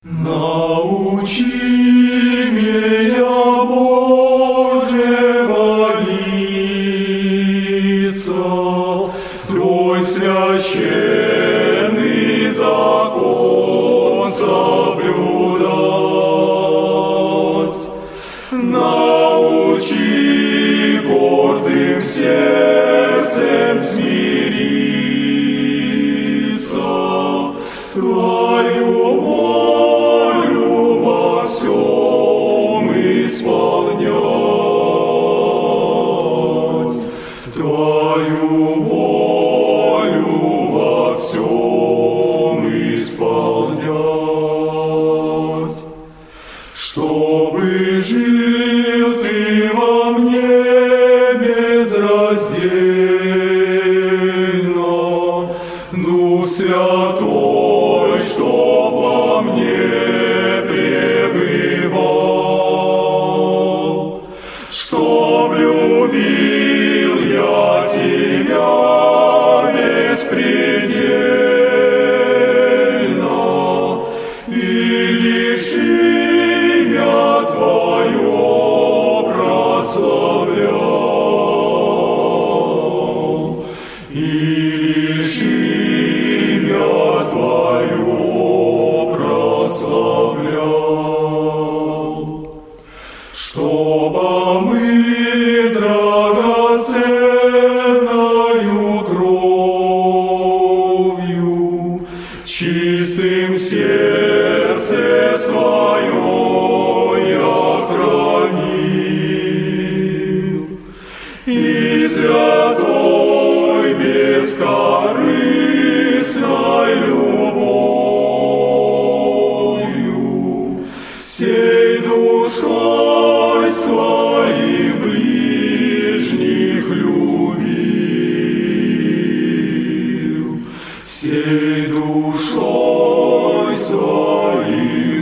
Научи меня, Боже, молиться, Твой священный закон соблюдать. Научи гордым сердцем смириться, Твою волю во всем исполнять, Твою волю во всем исполнять. Чтобы жил Ты во мне безраздельно, Дух Святой, чтоб во мне пребывал, чтоб любил я Тебя беспредельно и лишь имя Твое прославлял, и лишь имя Твое прославлял, чтобы мы драгоценною кровью чистым сердце свое я хранил, и святой бескорыстной любовью всей душой своих ближних любил, всей душой своих